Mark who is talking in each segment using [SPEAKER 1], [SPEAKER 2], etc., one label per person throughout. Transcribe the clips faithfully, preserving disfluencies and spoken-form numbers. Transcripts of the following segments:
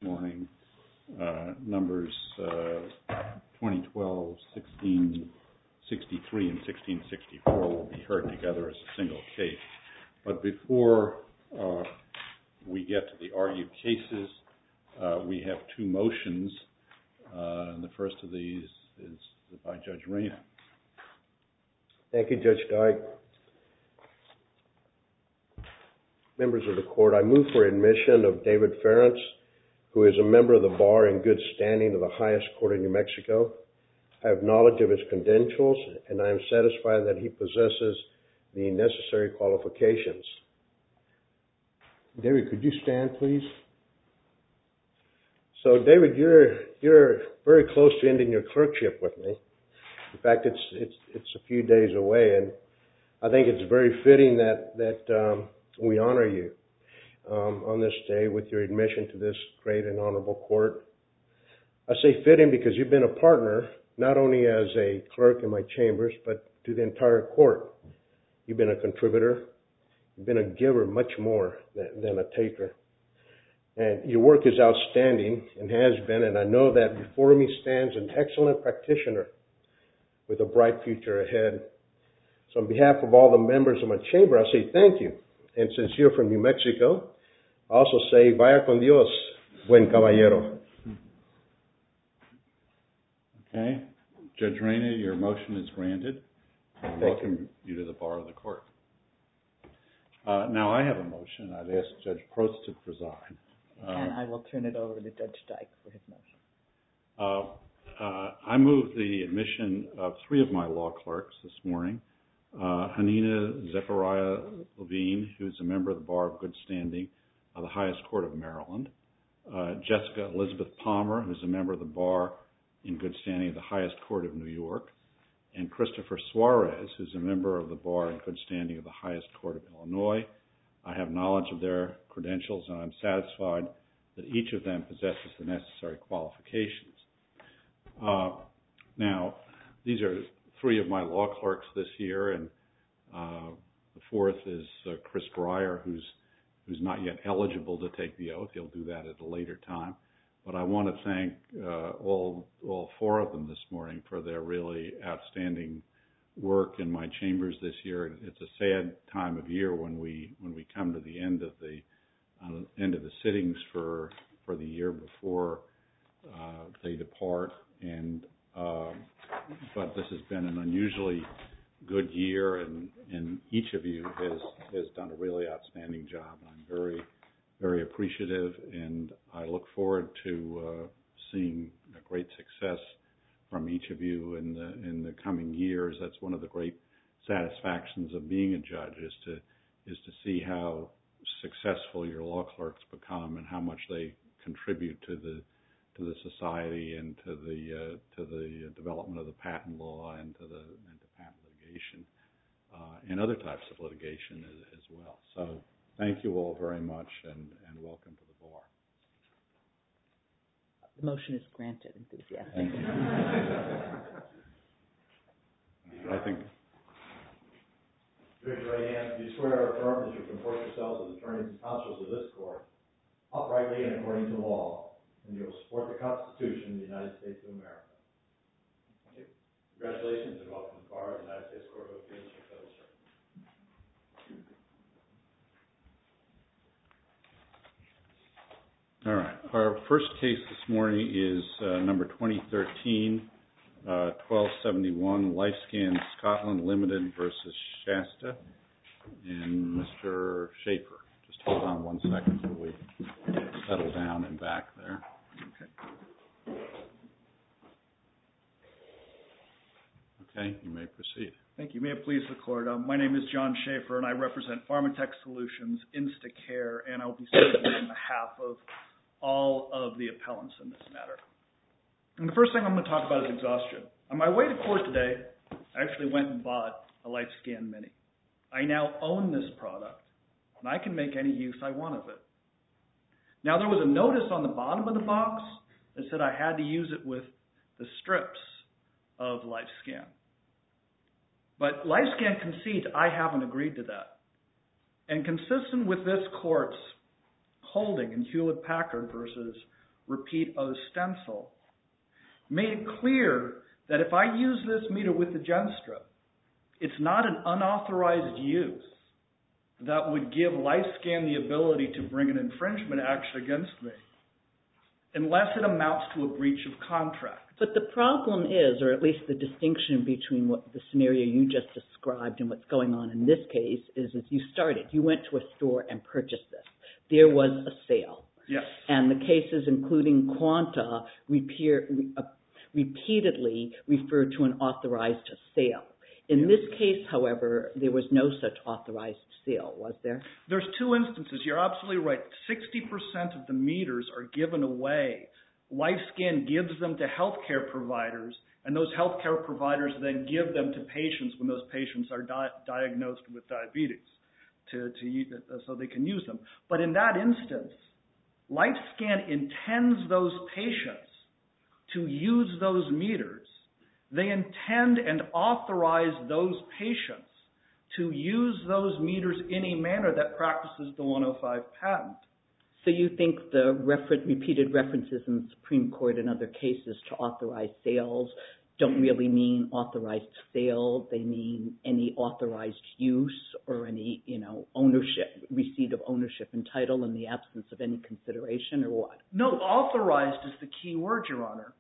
[SPEAKER 1] morning, uh, numbers uh, twenty twelve sixteen sixty-three and sixteen sixty-four will be heard together as a single case. But before uh, we get to the argued cases, uh, we have two motions, uh, and the first of these is by Judge Reyna.
[SPEAKER 2] Thank you, Judge Dyke. Members of the court, I move for admission of David Ferentz, who is a member of the bar in good standing of the highest court in New Mexico. I have knowledge of his credentials, and I am satisfied that he possesses the necessary qualifications. David, could you stand, please? So, David, you're you're very close to ending your clerkship with me. In fact, it's it's it's a few days away, and I think it's very fitting that that um, we honor you um, on this day with your admission to this great and honorable court. I say fitting because you've been a partner not only as a clerk in my chambers, but to the entire court. You've been a contributor. You've been a giver much more than, than a taker. And your work is outstanding and has been, and I know that before me stands an excellent practitioner with a bright future ahead. So on behalf of all the members of my chamber, I say thank you. And since you're from New Mexico, I also say, vaya con Dios, buen caballero.
[SPEAKER 1] Okay. Judge Reyna, your motion is granted. I welcome you. you to the bar of the court. Uh, now I have a motion. I'd ask Judge Prost to preside. Uh,
[SPEAKER 3] and I will turn it over to Judge Dyke for his motion.
[SPEAKER 1] Uh, uh, I move the admission of three of my law clerks this morning. Uh, Hanina Zechariah Levine, who's a member of the Bar of Good Standing of the highest court of Maryland. Uh, Jessica Elizabeth Palmer, who's a member of the Bar in good standing of the highest court of New York. And Christopher Suarez, who's a member of the Bar in good standing of the highest court of Illinois. I have knowledge of their credentials, and I'm satisfied that each of them possesses the necessary qualifications. Uh, now, these are three of my law clerks this year, and uh, the fourth is uh, Chris Breyer, who's who's not yet eligible to take the oath. He'll do that at a later time. But I want to thank uh, all all four of them this morning for their really outstanding work in my chambers this year. It's a sad time of year when we when we come to the end of the uh, end of the sittings for for the year before uh, they depart. And uh, but this has been an unusually good year, and, and each of you has has done a really outstanding job. And I'm very very appreciative, and I look forward to uh, seeing a great success from each of you in the in the coming years. That's one of the great satisfactions of being a judge, is to is to see how successful your law clerks become and how much they contribute to the to the society and to the uh, to the development of the patent law and to the and to patent litigation uh, and other types of litigation as, as well. So thank you all very much, and, and welcome to the bar.
[SPEAKER 3] The motion is granted, enthusiastic.
[SPEAKER 1] Thank you. I think.
[SPEAKER 4] Raise your right hand. Do you swear or affirm that you comport yourselves as attorneys and counsels of this court, uprightly and according to law, and you will support the Constitution of the United States of America? Thank you. Congratulations and welcome to the bar of the United States Court of Appeals for Federal Circuit.
[SPEAKER 1] All right. Our first case this morning is uh, number twenty thirteen, uh, twelve seventy-one, LifeScan Scotland Limited versus Shasta. And Mister Schaefer, just hold on one second till we settle down and back there. Okay. Okay, you may proceed.
[SPEAKER 5] Thank you. May it please the court. Um, my name is John Schaefer, and I represent Pharmatech Solutions, Instacare, and I'll be speaking on behalf of all of the appellants in this matter. And the first thing I'm going to talk about is exhaustion. On my way to court today, I actually went and bought a LifeScan Mini. I now own this product, and I can make any use I want of it. Now, there was a notice on the bottom of the box that said I had to use it with the strips of LifeScan. But LifeScan concedes I haven't agreed to that. And consistent with this court's holding in Hewlett-Packard versus repeat O stencil, made it clear that if I use this meter with the GenStrip, it's not an unauthorized use that would give LifeScan the ability to bring an infringement action against me unless it amounts to a breach of contract.
[SPEAKER 3] But the problem is, or at least the distinction between what the scenario you just described and what's going on in this case is, as you started, you went to a store and purchased this. There was a sale.
[SPEAKER 5] Yes.
[SPEAKER 3] And the cases, including Quanta, repeat, uh, repeatedly refer to an authorized sale. In
[SPEAKER 5] yes.
[SPEAKER 3] this case, however, there was no such authorized sale, was there?
[SPEAKER 5] There's two instances. You're absolutely right. sixty percent of the meters are given away. LifeScan gives them to healthcare providers, and those healthcare providers then give them to patients when those patients are di- diagnosed with diabetes, to, to so they can use them. But in that instance, LifeScan intends those patients to use those meters. They intend and authorize those patients to use those meters in a manner that practices the one oh five patent.
[SPEAKER 3] So you think the refer- repeated references in the Supreme Court and other cases to authorized sales don't really mean authorized sale? They mean any authorized use or any, you know, ownership, receipt of ownership and title in the absence of any consideration, or what?
[SPEAKER 5] No, authorized is the key word, Your Honor.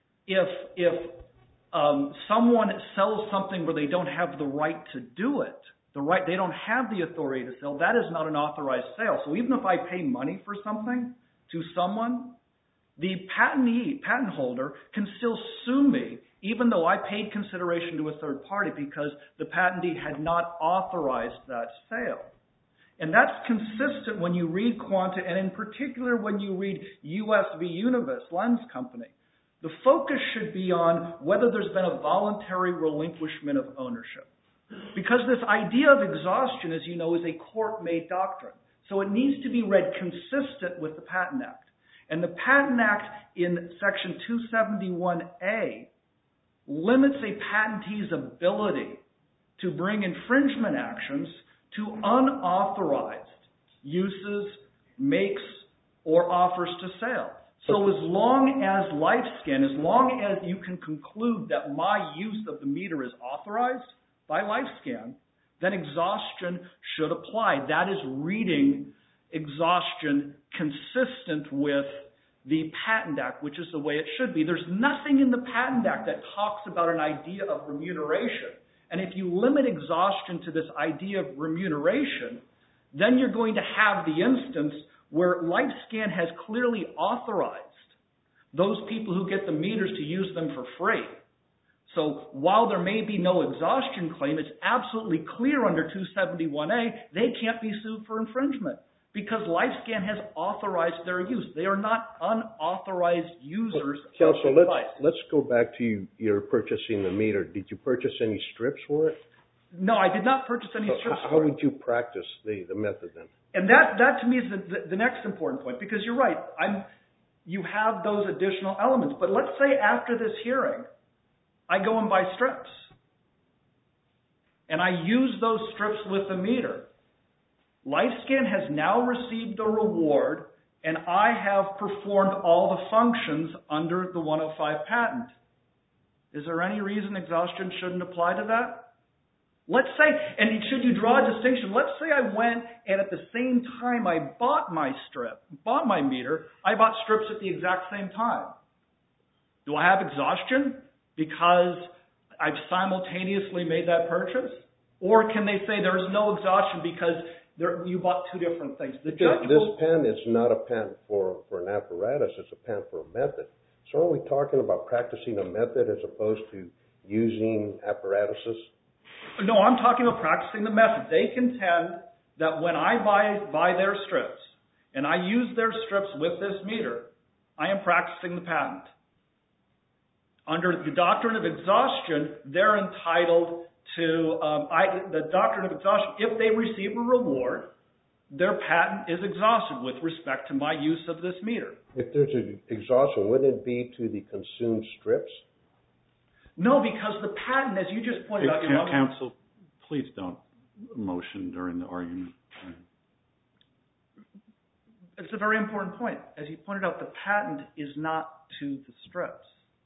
[SPEAKER 5] If if um, someone sells something where they don't have the right to do it, the right, they don't have the authority to sell, that is not an authorized sale. So even if I pay money for something to someone, the patentee, patent holder can still sue me even though I paid consideration to a third party because the patentee had not authorized that sale. And that's consistent when you read Quanta, and in particular when you read U S v. Univis, Lens Company. The focus should be on whether there's been a voluntary relinquishment of ownership. Because this idea of exhaustion, as you know, is a court-made doctrine. So it needs to be read consistent with the Patent Act. And the Patent Act in Section two seventy-one A limits a patentee's ability to bring infringement actions to unauthorized uses, makes, or offers to sale. So as long as LifeScan, as long as you can conclude that my use of the meter is authorized by LifeScan, then exhaustion should apply. That is reading exhaustion consistent with the Patent Act, which is the way it should be. There's nothing in the Patent Act that talks about an idea of remuneration. And if you limit exhaustion to this idea of remuneration, then you're going to have the instance where LifeScan has clearly authorized those people who get the meters to use them for free. So while there may be no exhaustion claim, it's absolutely clear under two seventy-one A they can't be sued for infringement because LifeScan has authorized their use. They are not unauthorized users.
[SPEAKER 2] Well, Counsel, let's, let's go back to you, you're purchasing the meter. Did you purchase any strips for it?
[SPEAKER 5] No, I did not purchase any
[SPEAKER 2] so
[SPEAKER 5] strips
[SPEAKER 2] how,
[SPEAKER 5] for it.
[SPEAKER 2] How would you practice the, the method then?
[SPEAKER 5] And that, that to me is the, the, the next important point, because you're right. I'm, you have those additional elements. But let's say after this hearing, I go and buy strips. And I use those strips with the meter. LifeScan has now received the reward, and I have performed all the functions under the one oh five patent. Is there any reason exhaustion shouldn't apply to that? Let's say, and should you draw a distinction, let's say I went and at the same time I bought my strip, bought my meter, I bought strips at the exact same time. Do I have exhaustion because I've simultaneously made that purchase? Or can they say there is no exhaustion because there, you bought two different things? The
[SPEAKER 2] This,
[SPEAKER 5] judge
[SPEAKER 2] this
[SPEAKER 5] will,
[SPEAKER 2] patent is not a patent for, for an apparatus, it's a patent for a method. So are we talking about practicing a method as opposed to using apparatuses?
[SPEAKER 5] No, I'm talking about practicing the method. They contend that when I buy, buy their strips and I use their strips with this meter, I am practicing the patent. Under the doctrine of exhaustion, they're entitled to, um, I, the doctrine of exhaustion, if they receive a reward, their patent is exhausted with respect to my use of this meter.
[SPEAKER 2] If there's an exhaustion, wouldn't it be to the consumed strips?
[SPEAKER 5] No, because the patent, as you just pointed out,
[SPEAKER 1] Your Counsel, please don't motion during the argument.
[SPEAKER 5] It's a very important point. As you pointed out, the patent is not to the strips.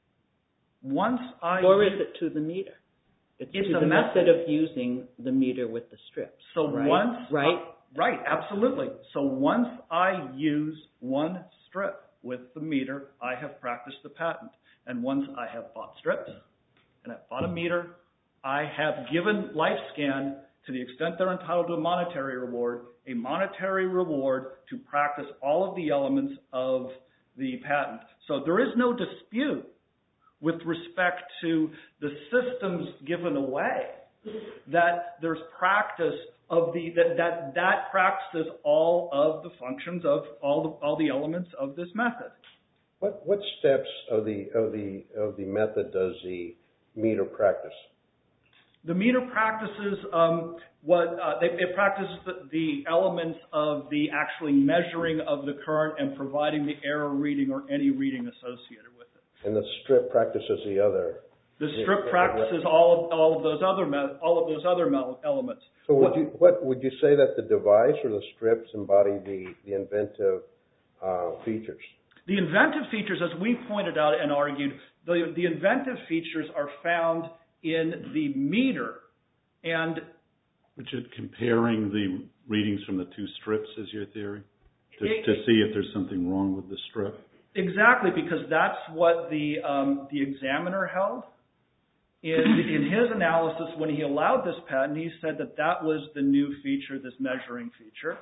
[SPEAKER 5] Once I
[SPEAKER 3] or is
[SPEAKER 5] use,
[SPEAKER 3] it to the meter? It's,
[SPEAKER 5] it's
[SPEAKER 3] to
[SPEAKER 5] a
[SPEAKER 3] the
[SPEAKER 5] method.
[SPEAKER 3] method of using the meter with the strips.
[SPEAKER 5] So
[SPEAKER 3] right?
[SPEAKER 5] once,
[SPEAKER 3] right,
[SPEAKER 5] uh, right, absolutely. So once I use one strip with the meter, I have practiced the patent. And once I have bought strips and I've bought a meter, I have given LifeScan, to the extent they're entitled to a monetary reward, a monetary reward to practice all of the elements of the patent. So there is no dispute with respect to the systems given away, that there's practice of the, that, that, that practices all of the functions of all the, all the elements of this method.
[SPEAKER 2] What, what steps of the, of the, of the method does the meter practice?
[SPEAKER 5] The meter practices um, what uh, they, it practices the, the elements of the actually measuring of the current and providing the error reading or any reading associated with it.
[SPEAKER 2] And the strip practices the other.
[SPEAKER 5] The strip practices all of all of those other all of those other elements.
[SPEAKER 2] So would
[SPEAKER 5] what,
[SPEAKER 2] you what would you say that the device or the strips embody the the inventive uh, features?
[SPEAKER 5] The inventive features, as we pointed out and argued, the the inventive features are found in the meter, and
[SPEAKER 1] which is comparing the readings from the two strips is your theory, to,
[SPEAKER 5] it,
[SPEAKER 1] to see if there's something wrong with the strip.
[SPEAKER 5] Exactly, because that's what the um, the examiner held in in his analysis when he allowed this patent. He said that that was the new feature, this measuring feature.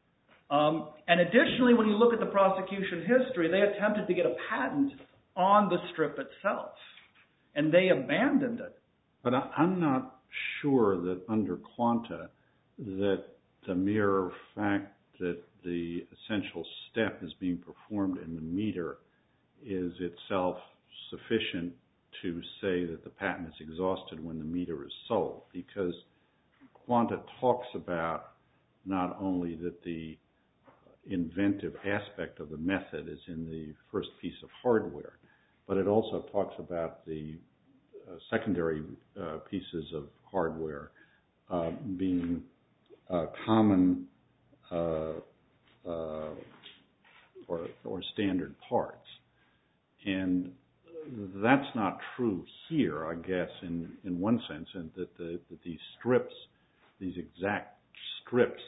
[SPEAKER 5] Um, and additionally, when you look at the prosecution history, they attempted to get a patent on the strip itself, and they abandoned it.
[SPEAKER 1] But I, I'm not sure that under Quanta that the mere fact that the essential step is being performed in the meter is itself sufficient to say that the patent is exhausted when the meter is sold, because Quanta talks about not only that the inventive aspect of the method is in the first piece of hardware, but it also talks about the uh, secondary uh, pieces of hardware uh, being uh, common uh, uh, or, or standard parts. And that's not true here, I guess, in, in one sense, and that, the, that these strips, these exact strips,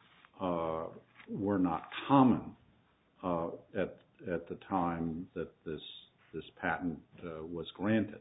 [SPEAKER 1] uh, were not common uh, at at the time that this this patent uh, was granted.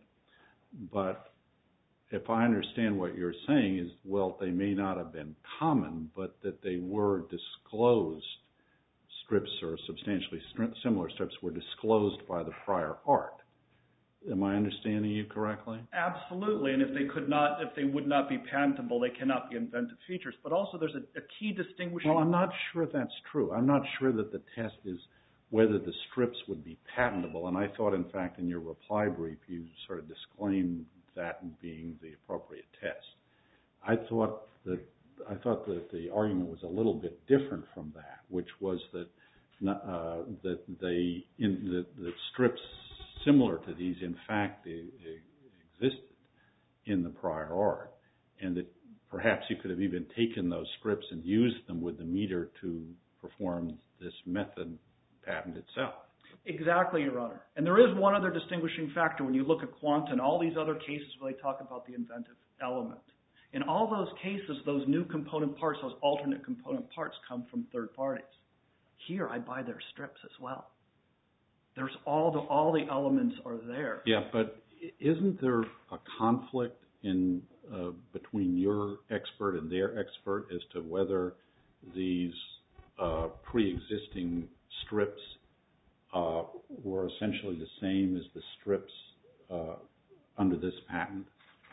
[SPEAKER 1] But if I understand what you're saying is, well, they may not have been common, but that they were disclosed strips or substantially similar strips were disclosed by the prior art. Am I understanding you correctly?
[SPEAKER 5] Absolutely, and if they could not, if they would not be patentable, they cannot be inventive features. But also, there's a, a key distinguishing.
[SPEAKER 1] Well, I'm not sure that's true. I'm not sure that the test is whether the strips would be patentable. And I thought, in fact, in your reply brief, you sort of disclaimed that in being the appropriate test. I thought that I thought that the argument was a little bit different from that, which was that uh, that they in the, the strips similar to these, in fact, existed in the prior art, and that perhaps you could have even taken those strips and used them with the meter to perform this method patent itself.
[SPEAKER 5] Exactly, Your Honor. And there is one other distinguishing factor when you look at Quanta and all these other cases where they talk about the inventive element. In all those cases, those new component parts, those alternate component parts come from third parties. Here, I buy their strips as well. There's all the all the elements are there.
[SPEAKER 1] Yeah, but isn't there a conflict in uh, between your expert and their expert as to whether these uh, pre-existing strips uh, were essentially the same as the strips uh, under this patent?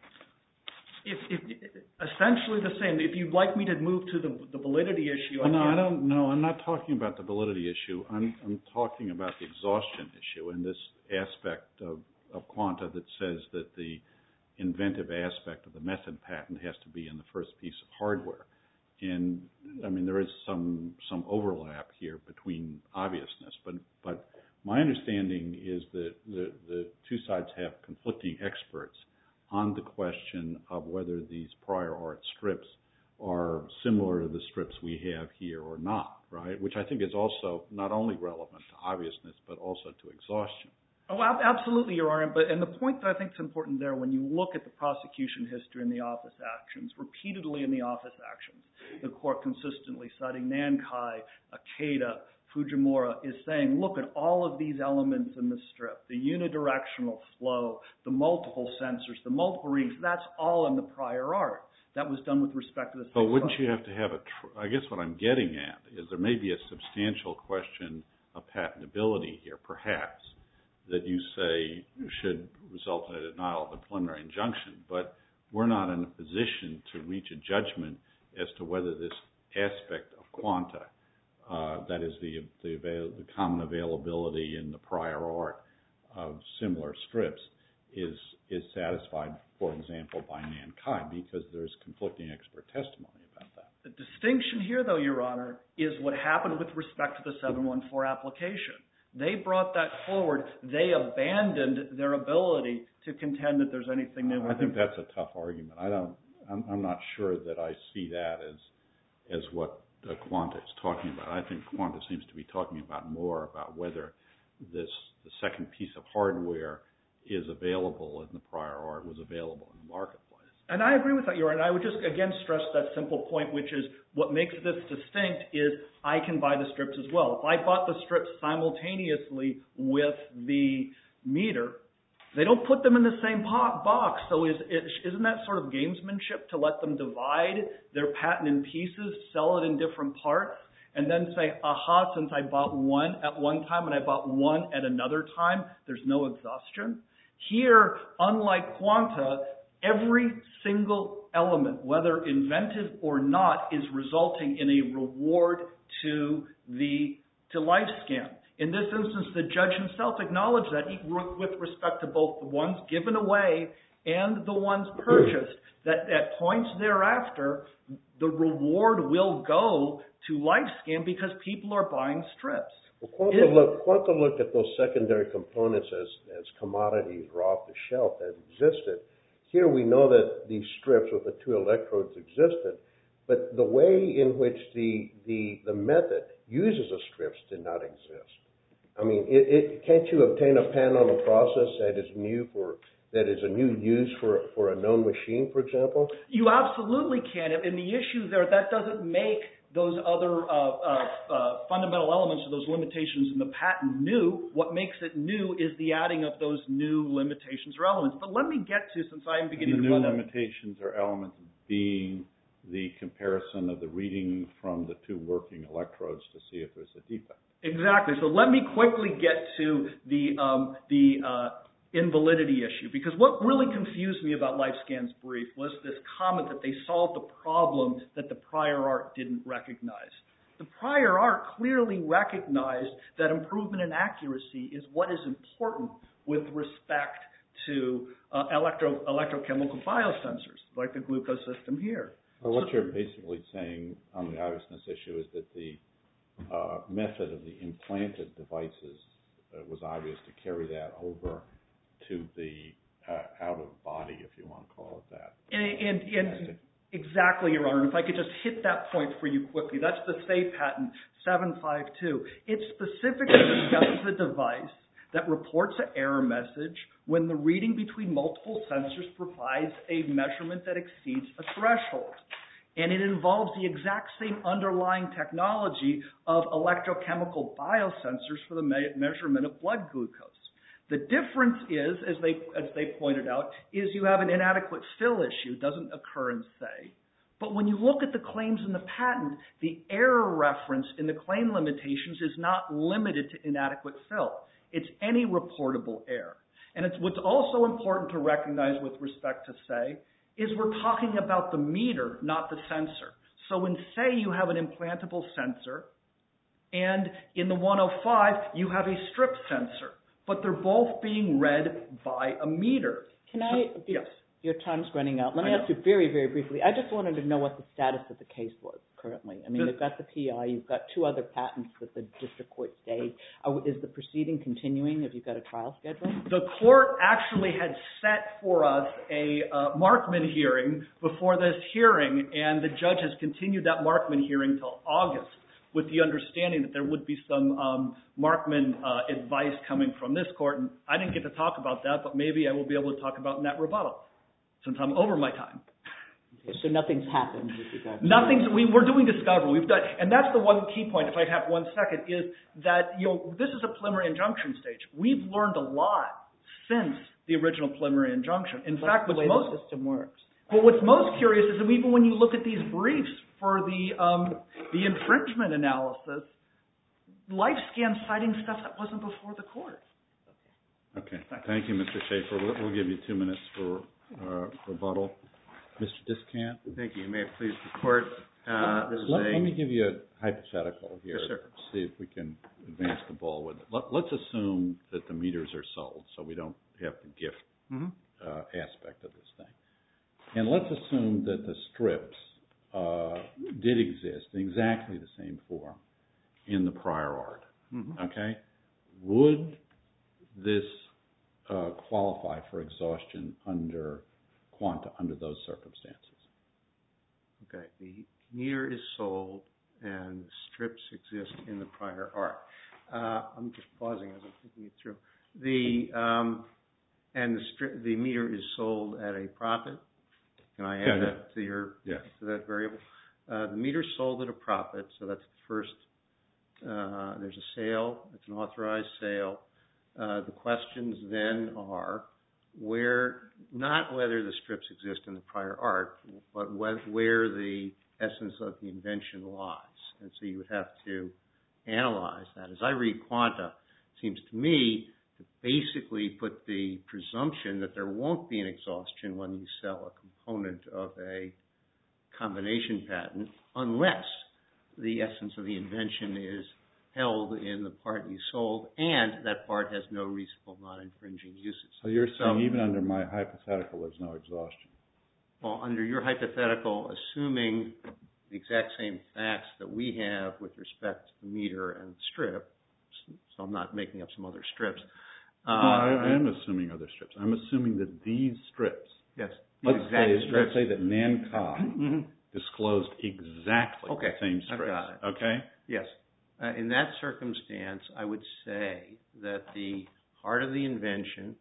[SPEAKER 5] If, if, essentially the same. If you'd like me to move to the, the validity issue,
[SPEAKER 1] well,
[SPEAKER 5] I
[SPEAKER 1] no,
[SPEAKER 5] can.
[SPEAKER 1] I don't. No, I'm not talking about the validity issue. I'm, I'm talking about the exhaustion issue and this aspect of, of Quanta that says that the inventive aspect of the method patent has to be in the first piece of hardware. And I mean, there is some some overlap here between obviousness, but but my understanding is that the the two sides have conflicting experts on the question of whether these prior art strips are similar to the strips we have here or not, right? Which I think is also not only relevant to obviousness, but also to exhaustion.
[SPEAKER 5] Oh, absolutely, Your Honor. But and the point that I think is important there, when you look at the prosecution history in the office actions, repeatedly in the office actions, the court consistently citing Nankai, Akeda, Fujimura, is saying, look at all of these elements in the strip, the unidirectional flow, the multiple sensors, the multiple readings, that's all in the prior art. That was done with respect to the...
[SPEAKER 1] But wouldn't you have to have a... Tr- I guess what I'm getting at is there may be a substantial question of patentability here, perhaps, that you say should result in a denial of the preliminary injunction, but we're not in a position to reach a judgment as to whether this aspect of quanta, uh, that is the, the, avail- the common availability in the prior art of similar strips, is is satisfied, for example, by Nankai, because there's conflicting expert testimony about that.
[SPEAKER 5] The distinction here, though, Your Honor, is what happened with respect to the seven one four application. They brought that forward. They abandoned their ability to contend that there's anything new.
[SPEAKER 1] I think that's a tough argument. I don't. I'm, I'm not sure that I see that as as what uh, Quanta is talking about. I think Quanta seems to be talking about more about whether this the second piece of hardware is available in the prior art, was available in the marketplace.
[SPEAKER 5] And I agree with that, Your Honor. And I would just, again, stress that simple point, which is what makes this distinct is I can buy the strips as well. If I bought the strips simultaneously with the meter, they don't put them in the same box. So is, isn't that sort of gamesmanship to let them divide their patent in pieces, sell it in different parts, and then say, aha, since I bought one at one time and I bought one at another time, there's no exhaustion? Here, unlike Quanta, every single element, whether inventive or not, is resulting in a reward to the to LifeScan. In this instance, the judge himself acknowledged that with respect to both the ones given away and the ones purchased, that at points thereafter, the reward will go to LifeScan because people are buying strips.
[SPEAKER 2] Well, Quanta, look, Quanta looked at those secondary components as, as commodities or off the shelf that existed. Here we know that these strips with the two electrodes existed, but the way in which the the, the method uses the strips did not exist. I mean, it, it, can't you obtain a patent on a process that is new for that is a new use for for a known machine, for example?
[SPEAKER 5] You absolutely can, and the issue there that doesn't make those other uh, uh, uh, fundamental elements or those limitations in the patent new. What makes it new is the adding of those new limitations or elements. But let me get to, since I am beginning
[SPEAKER 1] and the
[SPEAKER 5] to
[SPEAKER 1] new
[SPEAKER 5] run
[SPEAKER 1] limitations or elements being the comparison of the reading from the two working electrodes to see if there's a defect.
[SPEAKER 5] Exactly. So let me quickly get to the um, the uh, invalidity issue, because what really confused me about LifeScan's brief was this comment that they solved the problem that the prior art didn't recognize. The prior art clearly recognized that improvement in accuracy is what is important with respect to uh, electro electrochemical biosensors, like the glucose system here.
[SPEAKER 1] Well, what so, you're basically saying on the obviousness issue is that the uh, method of the implanted devices uh, was obvious to carry that over to the uh, out-of-body, if you want to call it that.
[SPEAKER 5] And, and, and exactly, Your Honor. If I could just hit that point for you quickly. That's the SAE patent seven five two. It specifically discusses a device that reports an error message when the reading between multiple sensors provides a measurement that exceeds a threshold. And it involves the exact same underlying technology of electrochemical biosensors for the me- measurement of blood glucose. The difference is, as they as they pointed out, is you have an inadequate fill issue. It doesn't occur in SAE. But when you look at the claims in the patent, the error reference in the claim limitations is not limited to inadequate fill. It's any reportable error. And it's what's also important to recognize with respect to SAE is we're talking about the meter, not the sensor. So in SAE, you have an implantable sensor, and in the one oh five, you have a strip sensor. But they're both being read by a meter.
[SPEAKER 3] Can I?
[SPEAKER 5] So, yes.
[SPEAKER 3] Your time's running out. Let me ask you very, very briefly. I just wanted to know what the status of the case was currently. I mean,
[SPEAKER 5] the,
[SPEAKER 3] they've got the P I. You've got two other patents that the district court stayed. Is the proceeding continuing? Have you got a trial schedule?
[SPEAKER 5] The court actually had set for us a uh, Markman hearing before this hearing, and the judge has continued that Markman hearing till August. with the understanding that there would be some um, Markman uh, advice coming from this court. And I didn't get to talk about that, but maybe I will be able to talk about in that rebuttal since I'm over my time.
[SPEAKER 3] Okay, so nothing's happened with regard to
[SPEAKER 5] Nothing's, we, we're doing discovery. We've done, and that's the one key point, if I have one second, is that, you know, this is a preliminary injunction stage. We've learned a lot since the original preliminary injunction. In
[SPEAKER 3] That's
[SPEAKER 5] fact,
[SPEAKER 3] the
[SPEAKER 5] what's
[SPEAKER 3] way
[SPEAKER 5] most,
[SPEAKER 3] the system works.
[SPEAKER 5] but what's most curious is that even when you look at these briefs for the, um, the infringement analysis, LifeScan's citing stuff that wasn't before the court.
[SPEAKER 1] Okay. Thank you, Mister Schaefer. We'll, we'll give you two minutes for uh, rebuttal. Mister Discant?
[SPEAKER 6] Thank you. May it please the court. Uh, this is
[SPEAKER 1] let,
[SPEAKER 6] a,
[SPEAKER 1] let me give you a hypothetical here.
[SPEAKER 6] Yes, sir.
[SPEAKER 1] See if we can advance the ball with it. Let, let's assume that the meters are sold, so we don't have the gift
[SPEAKER 6] mm-hmm.
[SPEAKER 1] uh, aspect of this thing. And let's assume that the strips uh, did exist in exactly the same form in the prior art.
[SPEAKER 6] Mm-hmm.
[SPEAKER 1] Okay? Would this uh, qualify for exhaustion under Quanta under those circumstances?
[SPEAKER 6] Okay. The meter is sold and the strips exist in the prior art. Uh, I'm just pausing as I'm thinking it through. The um, and the stri- the meter is sold at a profit. Can I add
[SPEAKER 1] yeah,
[SPEAKER 6] that
[SPEAKER 1] yeah.
[SPEAKER 6] to your
[SPEAKER 1] yeah.
[SPEAKER 6] to that variable? Uh, the meter is sold at a profit, so that's the first. Uh, there's a sale. It's an authorized sale. Uh, the questions then are where, not whether the strips exist in the prior art, but wh- where the essence of the invention lies. And so you would have to analyze that. As I read Quanta, it seems to me to basically put the presumption that there won't be an exhaustion when you sell a component of a combination patent unless the essence of the invention is held in the part you sold and that part has no reasonable non-infringing uses.
[SPEAKER 1] So you're saying
[SPEAKER 6] so,
[SPEAKER 1] even under my hypothetical there's no exhaustion?
[SPEAKER 6] Well, under your hypothetical, assuming the exact same facts that we have with respect to the meter and the strip, so I'm not making up some other strips.
[SPEAKER 1] Uh, no, I, I am assuming other strips. I'm assuming that these strips,
[SPEAKER 6] yes,
[SPEAKER 1] let's
[SPEAKER 6] exact
[SPEAKER 1] say,
[SPEAKER 6] strips.
[SPEAKER 1] let's say that Nankai
[SPEAKER 6] mm-hmm.
[SPEAKER 1] disclosed exactly
[SPEAKER 6] okay.
[SPEAKER 1] the same strips.
[SPEAKER 6] I've got it.
[SPEAKER 1] Okay?
[SPEAKER 6] Yes. Uh, in that circumstance, I would say that the heart of the invention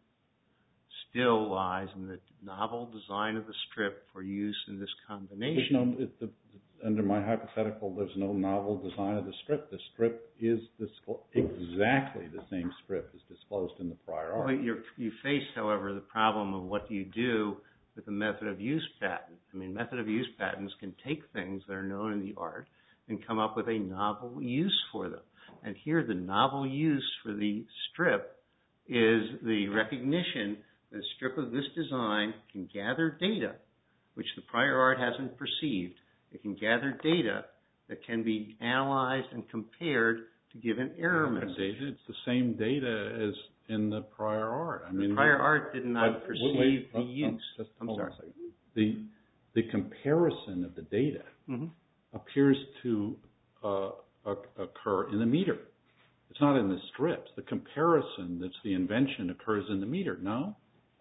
[SPEAKER 6] still lies in the novel design of the strip for use in this combination.
[SPEAKER 1] There's no, it, the, under my hypothetical, there's no novel design of the strip. The strip is disclo- exactly the same strip as disclosed in the prior art.
[SPEAKER 6] Well, you're, you face, however, the problem of what do you do with a method of use patent. I mean, method of use patents can take things that are known in the art and come up with a novel use for them. And here the novel use for the strip is the recognition that a strip of this design can gather data, which the prior art hasn't perceived. It can gather data that can be analyzed and compared to give an error message.
[SPEAKER 1] Data, it's the same data as in the prior art. I mean,
[SPEAKER 6] the prior art did not
[SPEAKER 1] but,
[SPEAKER 6] perceive
[SPEAKER 1] wait,
[SPEAKER 6] the
[SPEAKER 1] wait,
[SPEAKER 6] use.
[SPEAKER 1] Just
[SPEAKER 6] I'm
[SPEAKER 1] hold
[SPEAKER 6] sorry.
[SPEAKER 1] on a second. The, the comparison of the data
[SPEAKER 6] Mm-hmm.
[SPEAKER 1] appears to uh, occur in the meter. It's not in the strips. The comparison that's the invention occurs in the meter, no?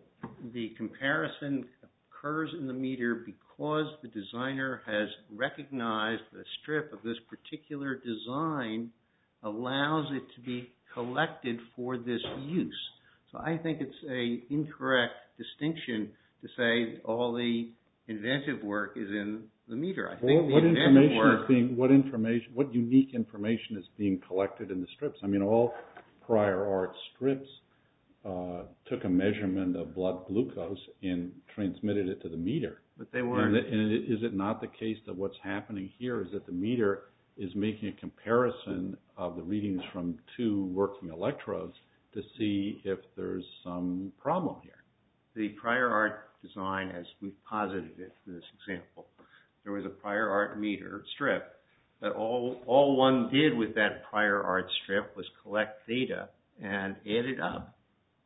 [SPEAKER 6] The comparison occurs in the meter because the designer has recognized that a strip of this particular design allows it to be collected for this use. So I think it's an incorrect distinction to say all the inventive work is in the meter. I think
[SPEAKER 1] What,
[SPEAKER 6] the
[SPEAKER 1] what
[SPEAKER 6] inventive
[SPEAKER 1] information
[SPEAKER 6] work,
[SPEAKER 1] is being, what information, what unique information is being collected in the strips? I mean, all prior art strips uh, took a measurement of blood glucose and transmitted it to the meter.
[SPEAKER 6] but they weren't.
[SPEAKER 1] And, and is it not the case that what's happening here is that the meter is making a comparison of the readings from two working electrodes to see if there's some problem here?
[SPEAKER 6] The prior art design, as we've posited it for this example, there was a prior art meter strip that all all one did with that prior art strip was collect data and add it up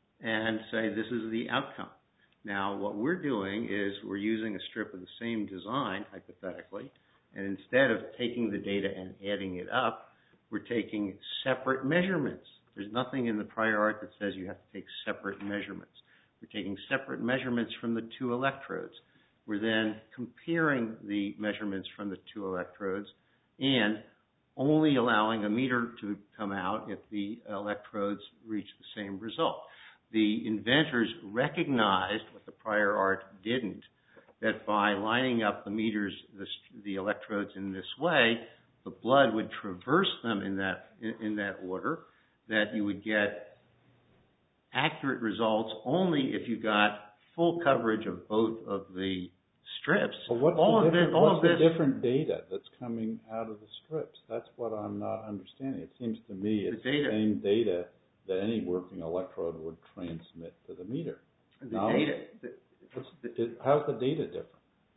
[SPEAKER 6] and say this is the outcome. Now what we're doing is we're using a strip of the same design, hypothetically, and instead of taking the data and adding it up, we're taking separate measurements. There's nothing in the prior art that says you have to take separate measurements. We're taking separate measurements from the two electrodes. We're then comparing the measurements from the two electrodes, and only allowing a meter to come out if the electrodes reach the same result. The inventors recognized what the prior art didn't, that by lining up the meters, the, the electrodes in this way, the blood would traverse them in that in, in that order, that you would get accurate results only if you got full coverage of both of the strips.
[SPEAKER 1] But what's
[SPEAKER 6] all
[SPEAKER 1] the
[SPEAKER 6] of
[SPEAKER 1] different,
[SPEAKER 6] this, all
[SPEAKER 1] what's
[SPEAKER 6] of
[SPEAKER 1] the
[SPEAKER 6] this,
[SPEAKER 1] different data that's coming out of the strips? That's what I'm not understanding. It seems to me it's the,
[SPEAKER 6] the, data,
[SPEAKER 1] the same data that any working electrode would transmit to the meter.
[SPEAKER 6] The
[SPEAKER 1] now,
[SPEAKER 6] data. The,
[SPEAKER 1] what's the, how's the data different?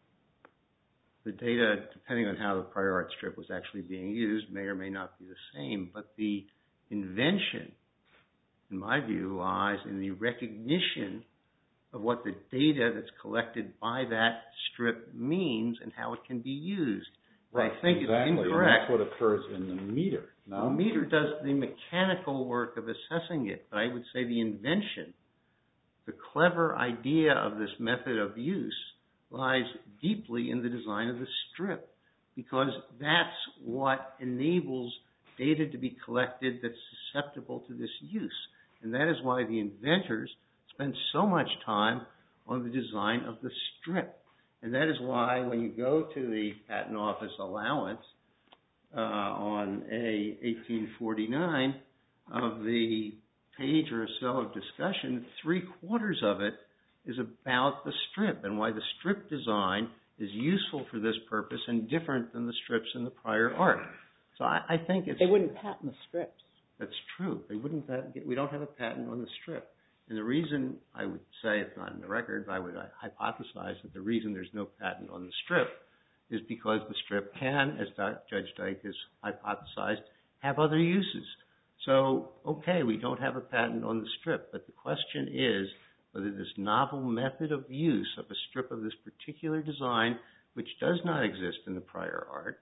[SPEAKER 6] The data, depending on how the prior art strip was actually being used, may or may not be the same. But the invention, in my view, lies in the recognition of what the data that's collected by that strip means and how it can be used.
[SPEAKER 1] Right,
[SPEAKER 6] I think
[SPEAKER 1] exactly,
[SPEAKER 6] it's incorrect.
[SPEAKER 1] And that's what occurs in the meter. No?
[SPEAKER 6] The meter does the mechanical work of assessing it, but I would say the invention, the clever idea of this method of use, lies deeply in the design of the strip, because that's what enables data to be collected that's susceptible to this use. And that is why the inventors spent so much time on the design of the strip. And that is why when you go to the Patent Office allowance uh, on A eighteen forty-nine of the page or so of discussion, three quarters of it is about the strip and why the strip design is useful for this purpose and different than the strips in the prior art. So I, I think it's...
[SPEAKER 3] They wouldn't patent the strips.
[SPEAKER 6] That's true. They wouldn't. We don't have a patent on the strip. And the reason, I would say it's not in the record, but I would hypothesize that the reason there's no patent on the strip is because the strip can, as Judge Dyke has hypothesized, have other uses. So, okay, we don't have a patent on the strip, but the question is whether this novel method of use of a strip of this particular design, which does not exist in the prior art,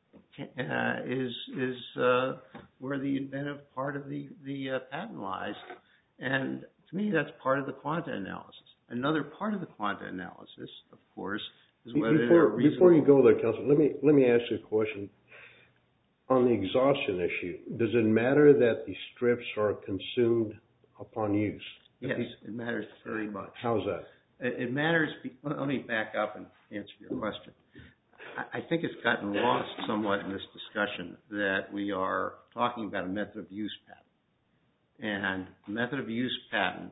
[SPEAKER 6] uh, is is uh, where the inventive part of the, the uh, patent lies. And to me, that's part of the quanta analysis. Another part of the quanta analysis, of course, is whether
[SPEAKER 2] before,
[SPEAKER 6] there are reasonable...
[SPEAKER 2] Before you go there, Counsel, let me, let me ask you a question. On the exhaustion issue, does it matter that the strips are consumed upon use?
[SPEAKER 6] Yes, it matters very much.
[SPEAKER 2] How's that?
[SPEAKER 6] It, it matters... Let me back up and answer your question. I, I think it's gotten lost somewhat in this discussion that we are talking about a method of use patent. And the method of use patent,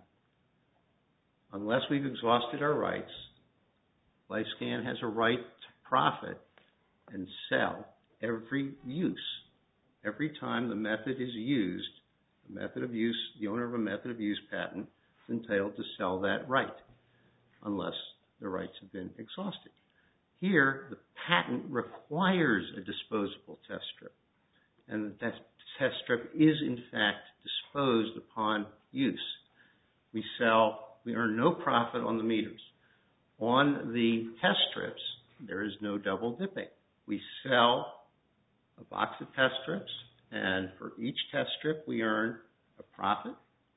[SPEAKER 6] unless we've exhausted our rights, LifeScan has a right to profit and sell every use. Every time the method is used, the method of use, the owner of a method of use patent is entitled to sell that right, unless the rights have been exhausted. Here, the patent requires a disposable test strip. And that test strip is, in fact, disposed upon use. We sell, we earn no profit on the meters. On the test strips, there is no double dipping. We sell a box of test strips, and for each test strip, we earn a profit.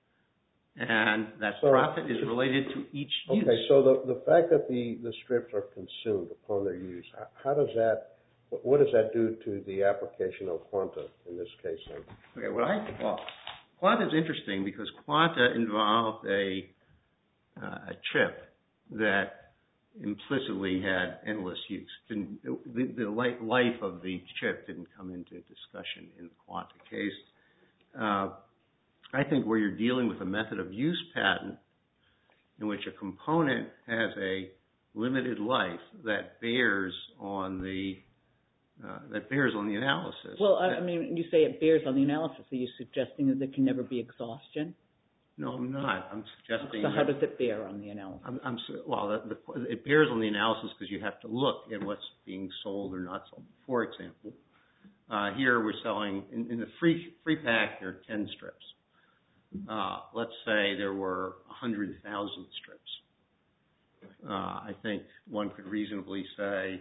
[SPEAKER 6] And that
[SPEAKER 2] so,
[SPEAKER 6] profit is related to each use.
[SPEAKER 2] Okay, so the, the fact that the, the strips are consumed upon their use, how, how does that, what does that do to the application of quanta in this case?
[SPEAKER 6] Okay, well, I, well quanta is interesting because quanta involved a, uh, a chip that implicitly had endless use. Didn't, the the life of the chip didn't come into discussion in the quanta case. Uh, I think where you're dealing with a method of use patent in which a component has a limited life that bears on the uh, that bears on the analysis.
[SPEAKER 3] Well, I, I mean, you say it bears on the analysis. Are you suggesting that there can never be exhaustion?
[SPEAKER 6] No, I'm not. I'm suggesting.
[SPEAKER 3] So how
[SPEAKER 6] that,
[SPEAKER 3] does it bear on the analysis?
[SPEAKER 6] I'm, I'm well, the, the, it bears on the analysis because you have to look at what's being sold or not sold. For example, uh, here we're selling in, in the free free pack there are ten strips. Uh, let's say there were one hundred thousand strips. Uh, I think one could reasonably say,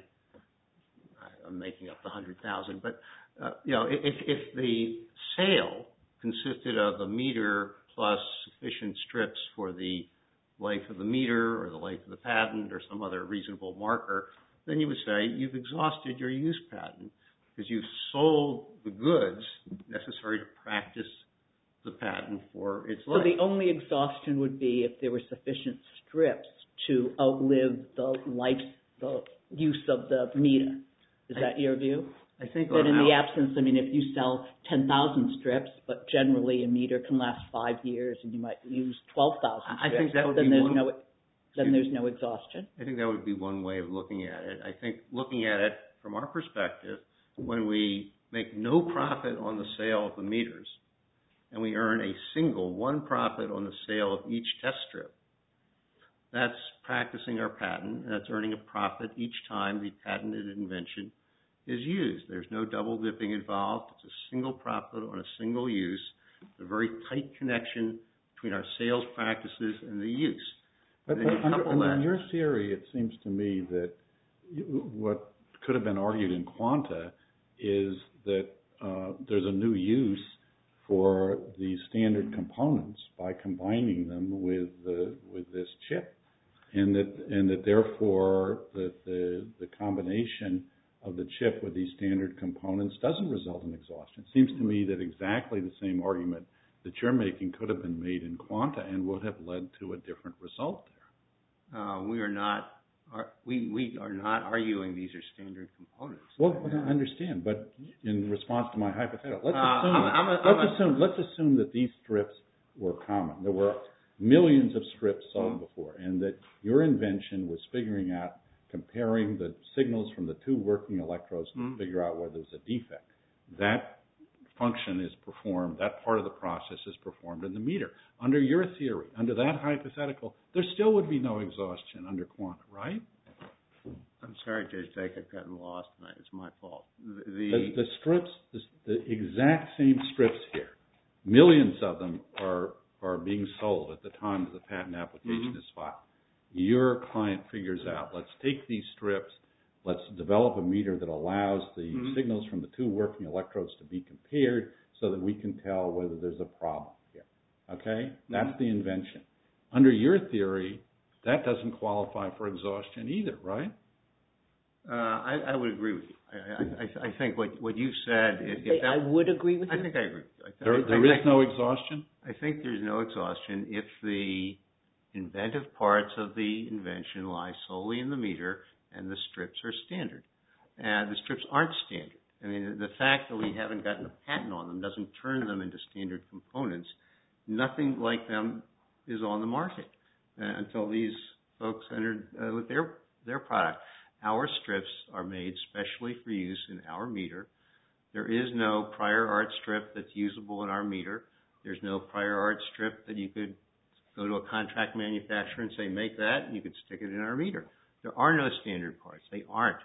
[SPEAKER 6] I'm making up the one hundred thousand, but uh, you know, if, if the sale consisted of a meter plus sufficient strips for the life of the meter or the life of the patent or some other reasonable marker, then you would say you've exhausted your use patent because you've sold the goods necessary to practice the patent for its life.
[SPEAKER 3] So the only exhaustion would be if there were sufficient strips to outlive the life, the use of the meter. Is I, that your view?
[SPEAKER 6] I think
[SPEAKER 3] that in the absence, I mean, if you sell ten thousand strips, but generally a meter can last five years, and you might use twelve thousand strips,
[SPEAKER 6] I think that would
[SPEAKER 3] then
[SPEAKER 6] be
[SPEAKER 3] there's
[SPEAKER 6] one,
[SPEAKER 3] no then there's no exhaustion.
[SPEAKER 6] I think that would be one way of looking at it. I think looking at it from our perspective, when we make no profit on the sale of the meters, and we earn a single one profit on the sale of each test strip, that's practicing our patent, and that's earning a profit each time the patented invention is used. There's no double dipping involved. It's a single profit on a single use, a very tight connection between our sales practices and the use.
[SPEAKER 1] But, but under, under your theory, it seems to me that what could have been argued in Quanta is that uh, there's a new use for the standard components by combining them with the, with this chip, and that and that therefore the, the the combination of the chip with these standard components doesn't result in exhaustion. It seems to me that exactly the same argument that you're making could have been made in Quanta and would have led to a different result there.
[SPEAKER 6] Uh, we are not are, we we are not arguing these are standard components.
[SPEAKER 1] Well, I understand, but in response to my hypothetical, let's
[SPEAKER 6] uh,
[SPEAKER 1] assume
[SPEAKER 6] I'm a, I'm
[SPEAKER 1] let's
[SPEAKER 6] a,
[SPEAKER 1] assume let's assume that these strips were common. There were millions of strips sold
[SPEAKER 6] mm-hmm.
[SPEAKER 1] before, and that your invention was figuring out, comparing the signals from the two working electrodes to
[SPEAKER 6] mm-hmm.
[SPEAKER 1] figure out whether there's a defect. That function is performed, that part of the process is performed in the meter. Under your theory, under that hypothetical, there still would be no exhaustion under Quanta, right?
[SPEAKER 6] I'm sorry, Judge Dyke, I've gotten lost tonight. It's my fault. The,
[SPEAKER 1] the, the, the strips, the, the exact same strips here, millions of them are are being sold at the time that the patent application
[SPEAKER 6] mm-hmm.
[SPEAKER 1] is filed. Your client figures out, let's take these strips, let's develop a meter that allows the mm-hmm. signals from the two working electrodes to be compared so that we can tell whether there's a problem here. Okay? That's mm-hmm. the invention. Under your theory, that doesn't qualify for exhaustion either, right?
[SPEAKER 6] Uh, I, I would agree with you. I, I, I think what, what you said... If, if that,
[SPEAKER 3] I would agree with you?
[SPEAKER 6] I think I agree with you. I,
[SPEAKER 1] there
[SPEAKER 6] I,
[SPEAKER 1] there
[SPEAKER 6] I,
[SPEAKER 1] is no exhaustion?
[SPEAKER 6] I think there's no exhaustion if the inventive parts of the invention lie solely in the meter and the strips are standard. And the strips aren't standard. I mean, the fact that we haven't gotten a patent on them doesn't turn them into standard components. Nothing like them is on the market uh, until these folks entered uh, with their, their product. Our strips are made specially for use in our meter. There is no prior art strip that's usable in our meter. There's no prior art strip that you could go to a contract manufacturer and say, make that, and you could stick it in our meter. There are no standard parts. They aren't.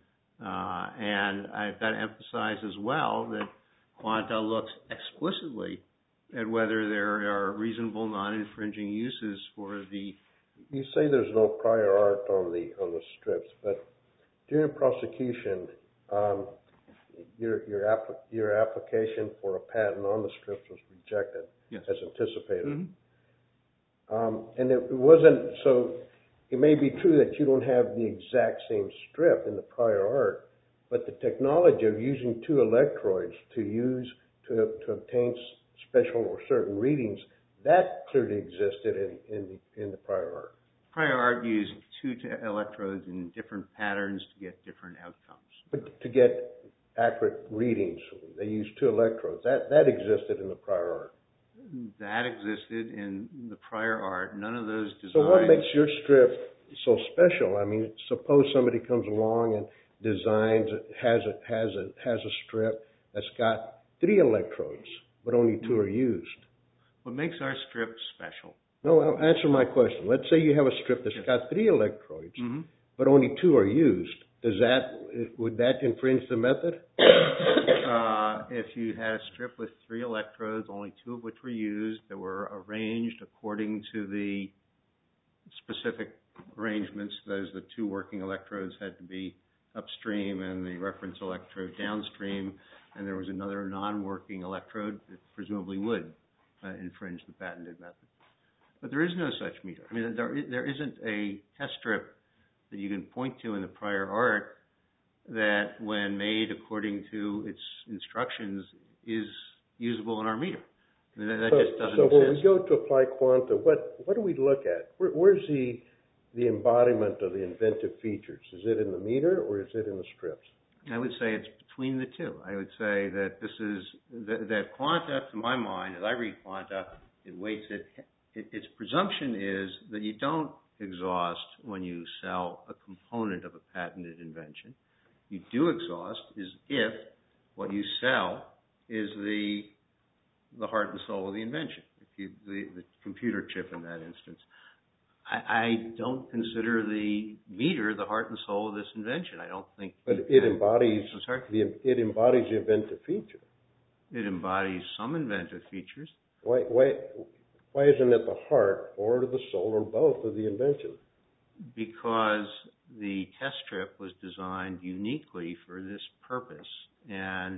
[SPEAKER 6] Uh, and I've got to emphasize as well that Quanta looks explicitly at whether there are reasonable non-infringing uses for the...
[SPEAKER 2] You say there's no prior art on the on the strips, but during prosecution, um, your your, app, your application for a patent on the strips was rejected,
[SPEAKER 6] yes.
[SPEAKER 2] as anticipated.
[SPEAKER 6] Mm-hmm.
[SPEAKER 2] Um, and it wasn't, so it may be true that you don't have the exact same strip in the prior art, but the technology of using two electrodes to use to, to obtain special or certain readings, that clearly existed in, in, the, in the prior art.
[SPEAKER 6] Prior art used two electrodes in different patterns to get different outcomes.
[SPEAKER 2] But to get accurate readings, they used two electrodes. That, that existed in the prior art.
[SPEAKER 6] That existed in the prior art. None of those designs...
[SPEAKER 2] So what makes your strip so special? I mean, suppose somebody comes along and designs, has a, has a, has a strip that's got three electrodes, but only two are used.
[SPEAKER 6] What makes our strip special?
[SPEAKER 2] No, answer my question. Let's say you have a strip that's yes. got three electrodes,
[SPEAKER 6] mm-hmm.
[SPEAKER 2] but only two are used. Does that, would that infringe the method?
[SPEAKER 6] Uh, if you had a strip with three electrodes, only two of which were used, that were arranged according to the specific arrangements, those the two working electrodes had to be upstream and the reference electrode downstream, and there was another non-working electrode that presumably would uh, infringe the patented method. But there is no such meter. I mean, there, there isn't a test strip that you can point to in the prior art that when made according to its instructions is usable in our meter. I mean, that, that
[SPEAKER 2] so,
[SPEAKER 6] just doesn't
[SPEAKER 2] so
[SPEAKER 6] exist.
[SPEAKER 2] when we go to apply quanta, what, what do we look at? Where, where's the, the embodiment of the inventive features? Is it in the meter or is it in the strips?
[SPEAKER 6] I would say it's between the two. I would say that this is, that, that quanta, to my mind, as I read quanta, it weights it, it, its presumption is that you don't exhaust when you sell a component of a patented invention. You do exhaust is if what you sell is the the heart and soul of the invention, if you, the, the computer chip in that instance. I, I don't consider the meter the heart and soul of this invention. I don't think.
[SPEAKER 2] But it embodies
[SPEAKER 6] I'm sorry?
[SPEAKER 2] the it embodies the inventive feature.
[SPEAKER 6] It embodies some inventive features.
[SPEAKER 2] Why why why isn't it the heart or the soul or both of the invention?
[SPEAKER 6] Because the test strip was designed uniquely for this purpose, and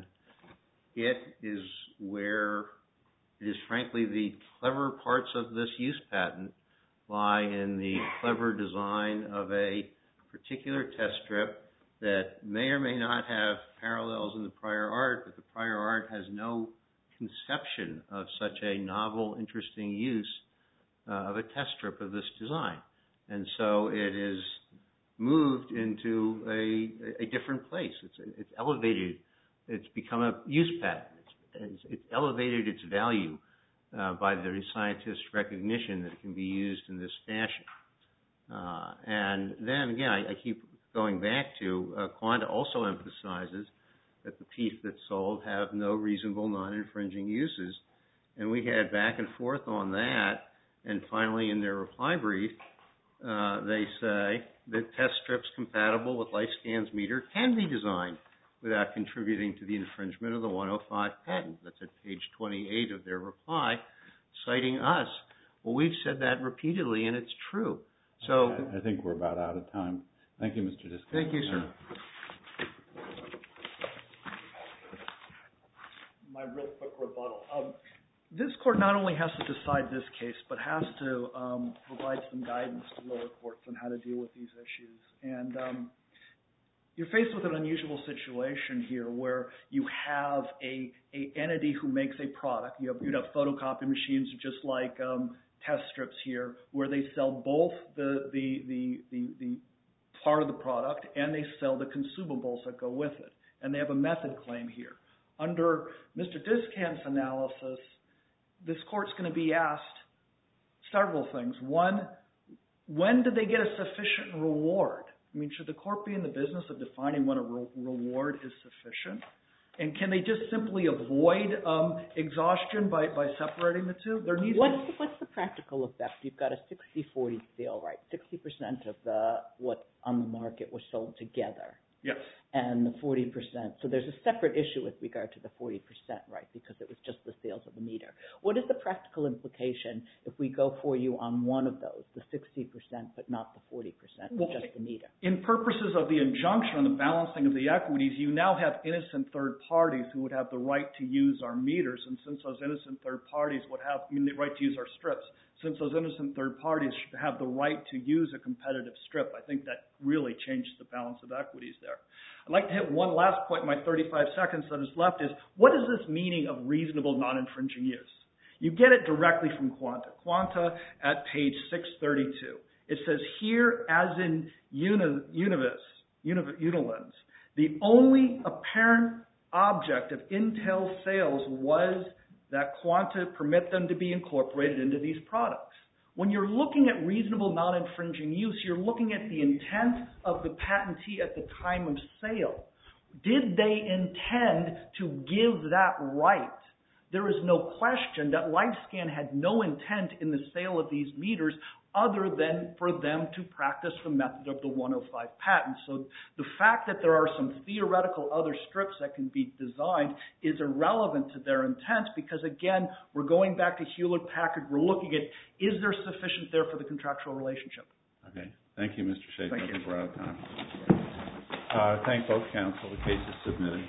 [SPEAKER 6] it is where it is frankly the clever parts of this use patent lie in the clever design of a particular test strip that may or may not have parallels in the prior art, but the prior art has no conception of such a novel, interesting use uh, of a test strip of this design. And so it is moved into a, a different place. It's, it's elevated. It's become a use patent. It's, it's elevated its value uh, by the scientist's recognition that it can be used in this fashion. Uh, and then, again, I, I keep going back to uh, Quanta also emphasizes that the piece that's sold have no reasonable non-infringing uses. And we had back and forth on that. And finally, in their reply brief, uh, they say that test strips compatible with LifeScan's meter can be designed without contributing to the infringement of the one oh five patent. That's at page twenty-eight of their reply, citing us. Well, we've said that repeatedly, and it's true. So
[SPEAKER 1] I, I think we're about out of time. Thank you, Mister Diskin.
[SPEAKER 6] Thank you, sir.
[SPEAKER 5] My real quick rebuttal. Um, this court not only has to decide this case, but has to um, provide some guidance to lower courts on how to deal with these issues. And um, you're faced with an unusual situation here where you have a, a entity who makes a product. You have, you'd have photocopy machines just like um, test strips here, where they sell both the, the, the, the, the part of the product and they sell the consumables that go with it. And they have a method claim here. Under Mister Diskin's analysis, this court's going to be asked several things. One, when did they get a sufficient reward? I mean, should the court be in the business of defining when a re- reward is sufficient? And can they just simply avoid um, exhaustion by, by separating the two? There needs
[SPEAKER 3] what's,
[SPEAKER 5] to be...
[SPEAKER 3] the, what's the practical effect? You've got a sixty forty sale, right? sixty percent of the what's on the market was sold together.
[SPEAKER 5] Yes.
[SPEAKER 3] And the forty percent. So there's a separate issue with regard to the forty percent, right, because it was just the sales of the meter. What is the practical implication if we go for you on one of those, the sixty percent, but not the forty percent,
[SPEAKER 5] Well,
[SPEAKER 3] just the meter?
[SPEAKER 5] In purposes of the injunction and the balancing of the equities, you now have innocent third parties who would have the right to use our meters. And since those innocent third parties would have I mean, the right to use our strips, since those innocent third parties should have the right to use a competitive strip, I think that really changes the balance of equities there. I'd like to hit one last point in my thirty-five seconds that is left is, what is this meaning of reasonable non-infringing use? You get it directly from Quanta. Quanta at page six thirty-two. It says here, as in uni, Univis, Univ, Unilens, the only apparent object of Intel sales was that Quanta permit them to be incorporated into these products. When you're looking at reasonable non-infringing use, you're looking at the intent of the patentee at the time of sale. Did they intend to give that right? There is no question that LifeScan had no intent in the sale of these meters other than for them to practice the method of the one oh five patent. So the fact that there are some theoretical other strips that can be designed is irrelevant to their intent because, again, we're going back to Hewlett-Packard. We're looking at, is there sufficient there for the contractual relationship?
[SPEAKER 1] Okay. Thank you, Mister Schaefer.
[SPEAKER 5] Thank you.
[SPEAKER 1] I think we're out of time. Uh, thank both counsel. The case is submitted.